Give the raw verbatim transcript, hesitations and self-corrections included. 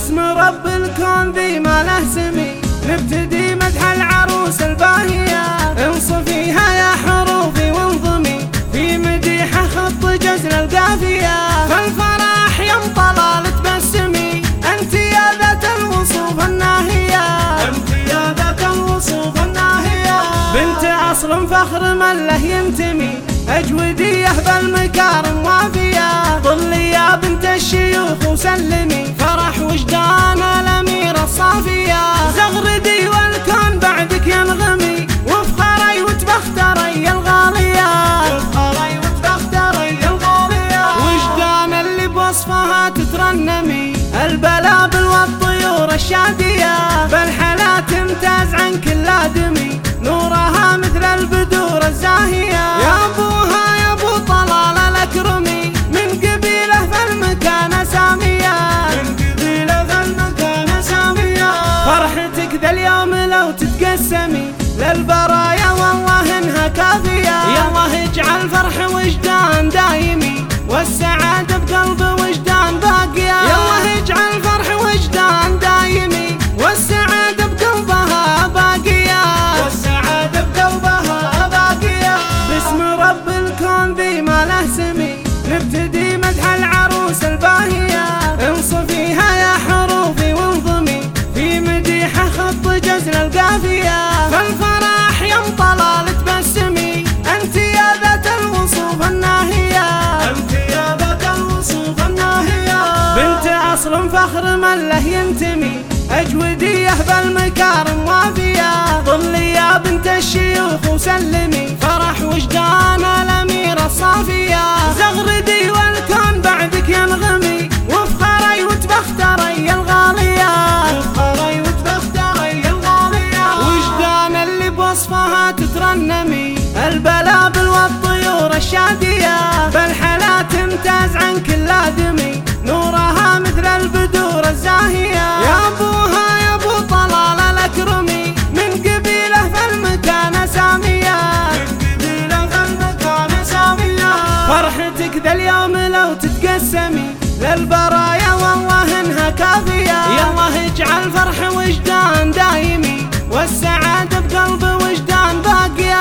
باسم رب الكون ذي ما له سمي نبتدي مدح العروس الباهية. انصفيها يا حروفي وانظمي في مديحة خط جزل القافية. فالفرح يوم طلال تبسمي انت يا ذات الوصوف الناهية. انت يا ذات الوصوف الناهية. بنت اصل فخر من له ينتمي اجودية بالمكارم وافية. طلي يا بنت الشيوخ وسلمي فرح وجدان الاميرة الصافية. زغردي والكون بعدك ينغمي وافخري وتبختري الغالية. وافخري وتبختري الغالية. وجدان اللي بوصفها تترنمي البلابل والطيور الشادية. بالحلا تمتاز عن كل آدمي نورها مثل البدور الزاهية. يا ابوها يا ابو طلال الاكرمي من قبيله في المكان سامية. من قبيله في المكان سامية. فرحتك ذا اليوم لو تتقسمي للبرايا والله انها كافية. يا الله اجعل فرح وجدان دايمي والسعادة بقلب وجدان باقية. يا الله اجعل فرح وجدان دايمي والسعادة بقلبها باقية. والسعادة بقلبها باقية. باسم رب الكون ذي ما له سمي نبتدي مدح العروس الباهية. انصفيها يا حروفي وانظمي في مديحة خط جزل القافية. فالفرح يوم طلال تبسمي انت يا ذات الوصوف الناهية. انت يا ذات الوصوف الناهية. بنت اصل فخر من له ينتمي اجودية بالمكارم وافية. طلي يا بنت الشيوخ وسلمي فرح وجدان الاميرة الصافية. زغردي والكون بعدك ينغمي وافخري وتبختري الغالية. وافخري وتبختري الغالية. وجدان اللي بوصفها تترنمي البلابل والطيور الشادية. بالحلا تمتاز عن كل آدمي نورها مثل البدور الزاهية. يا ابوها يا ابو طلال الاكرمي من قبيله في المكان سامية. من قبيله في المكان سامية. فرحتك ذا اليوم لو تتقسمي للبرايا والله انها كافية. يا الله اجعل فرح وجدان دايمي والسعادة بقلب وجدان باقية.